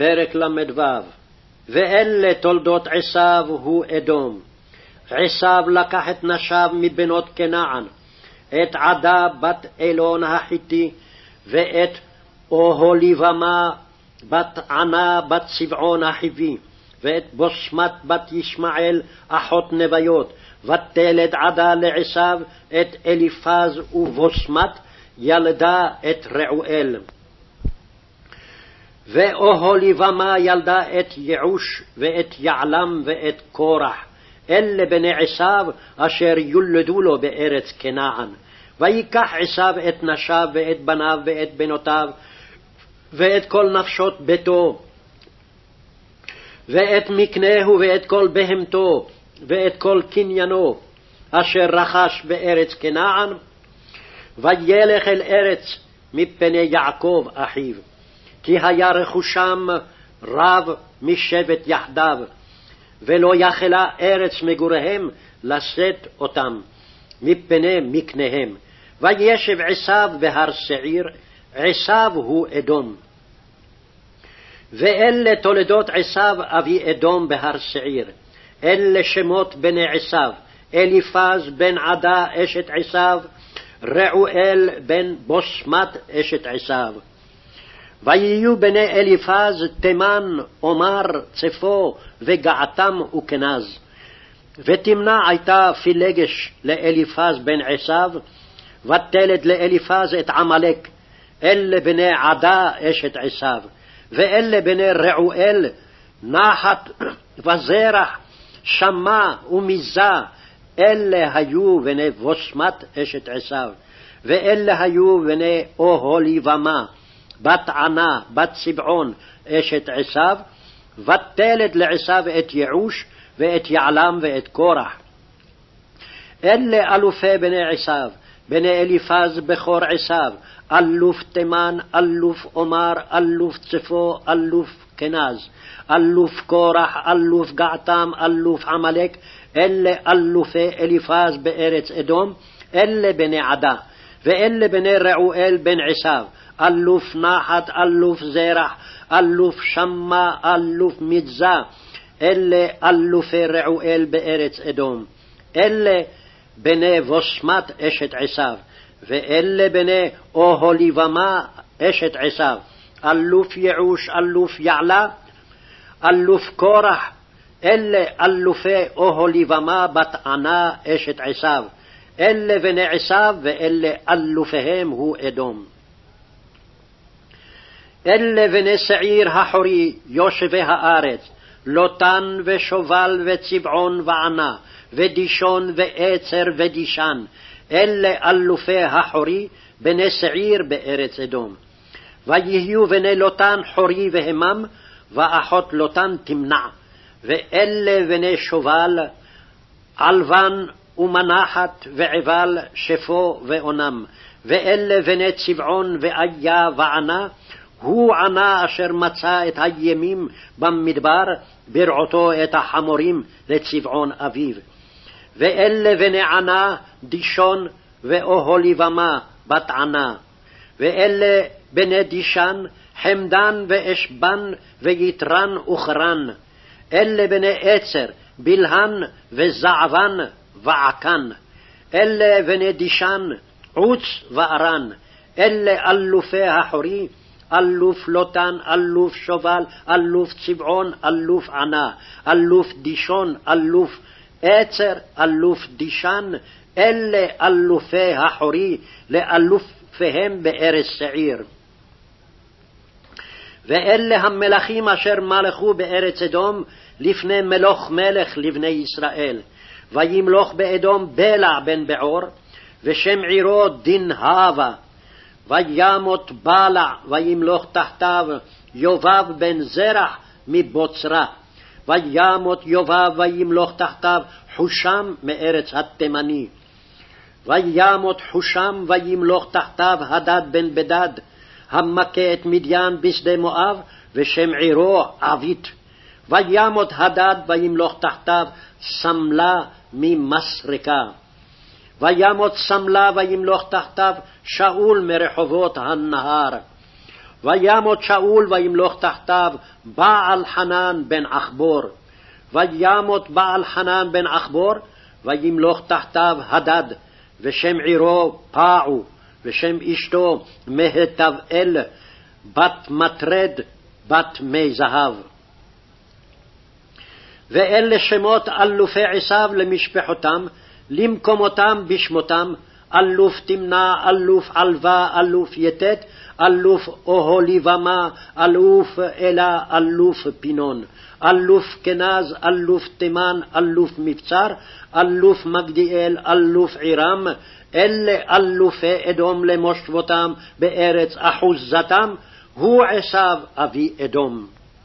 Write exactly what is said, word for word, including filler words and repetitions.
פרק למ"ו. ואלה תולדות עשיו הוא אדום. עשיו לקח את נשיו מבנות כנען, את עדה בת אילון החיתי, ואת אוהליבמה בת ענה בת צבעון החיבי, ואת בוסמת בת ישמעאל אחות נביות, ותלד עדה לעשיו את אליפז, ובוסמת ילדה את רעואל. ואוהליבמה ילדה את יעוש ואת יעלם ואת קורח, אלה בני עשיו אשר יולדו לו בארץ כנען. ויקח עשיו את נשיו ואת בניו ואת בנותיו ואת כל נפשות ביתו ואת מקנהו ואת כל בהמתו ואת כל קניינו אשר רכש בארץ כנען, וילך אל ארץ מפני יעקב אחיו, כי היה רכושם רב משבט יחדיו, ולא יכלה ארץ מגוריהם לשאת אותם מפני מקניהם. וישב עשיו בהר שעיר, עשיו הוא אדום. ואלה תולדות עשיו אבי אדום בהר שעיר. אלה שמות בני עשיו: אליפז בן עדה אשת עשיו, רעואל בן בוסמת אשת עשיו. ויהיו בני אליפז תימן, עומר, צפו, וגעתם וכנז. ותמנע הייתה פילגש לאליפז בן עשיו, ותלד לאליפז את עמלק. אלה בני עדה אשת עשיו. ואלה בני רעואל, נחת וזרח, שמה ומיזה. אלה היו בני בוסמת אשת עשיו. ואלה היו בני אוהליבמה בת ענה בת צבעון אשת עשיו, ותלד לעשיו את יעוש ואת יעלם ואת קורח. אלה אלופי בני עשיו: בני אליפז בכור עשיו, אלוף תימן, אלוף עומר, אלוף צפו, אלוף כנז, אלוף קורח, אלוף געתם, אלוף עמלק. אלה אלופי אליפז בארץ אדום. אלה בני עדה. ואלה בני רעואל בן עשיו: אלוף נחת, אלוף זרח, אלוף שמה, אלוף מיזה. אלה אלופי רעואל בארץ אדום. אלה בני בוסמת אשת עשיו. ואלה בני אוהליבמה אשת עשיו: אלוף יעוש, אלוף יעלה, אלוף קורח. אלה אלופי אוהליבמה בת ענה אשת עשיו. אלה בני עשיו, ואלה אלופיהם הוא אדום. אלה בני שעיר החורי יושבי הארץ: לוטן ושובל וצבעון וענה ודישון ועצר ודישן. אלה אלופי החורי בני שעיר בארץ אדום. ויהיו בני לוטן חורי והמם, ואחות לוטן תמנע. ואלה בני שובל, עלבן ומנחת ועבל, שפו ואונם. ואלה בני צבעון ואיה וענה, הוא ענה אשר מצא את הימים במדבר, ברעותו את החמורים לצבעון אביו. ואלה בני ענה, דישון ואוהליבמה בת ענה. ואלה בני דישן, חמדן ואשבן ויתרן וכרן. אלה בני עצר, בלהן וזעבן ועקן. אלה בני דישן, עוץ וארן. אלה אלופי החורי: אלוף לוטן, אלוף שובל, אלוף צבעון, אלוף ענה, אלוף דישון, אלוף עצר, אלוף דישן. אלה אלופי החורי לאלופיהם בארץ שעיר. ואלה המלכים אשר מלכו בארץ אדום לפני מלוך מלך לבני ישראל. וימלוך באדום בלע בן בעור, ושם עירו דינהבה. וימות בלע וימלוך תחתיו יובב בן זרח מבוצרה. וימות יובב וימלוך תחתיו חושם מארץ התימני. וימות חושם וימלוך תחתיו הדד בן בדד, המכה את מדיין בשדה מואב, ושם עירו עבית. וימות הדד וימלוך תחתיו סמלה ממסרקה. וימות סמלה וימלוך תחתיו שאול מרחובות הנהר. וימות שאול וימלוך תחתיו בעל חנן בן עכבור. וימות בעל חנן בן עכבור, וימלוך תחתיו הדד, ושם עירו פעו, ושם אשתו מהתבאל, בת מטרד, בת מי זהב. ואלה שמות אלופי עשיו למשפחותם, למקומותם בשמותם, אלוף תמנע, אלוף עלווה, אלוף יתת, אלוף אוהליבמה, אלוף אלה, אלוף פינון, אלוף כנז, אלוף תימן, אלוף מבצר, אלוף מגדיאל, אלוף עירם. אלה אלופי אדום למושבותם בארץ אחוזתם, הוא עשיו אבי אדום.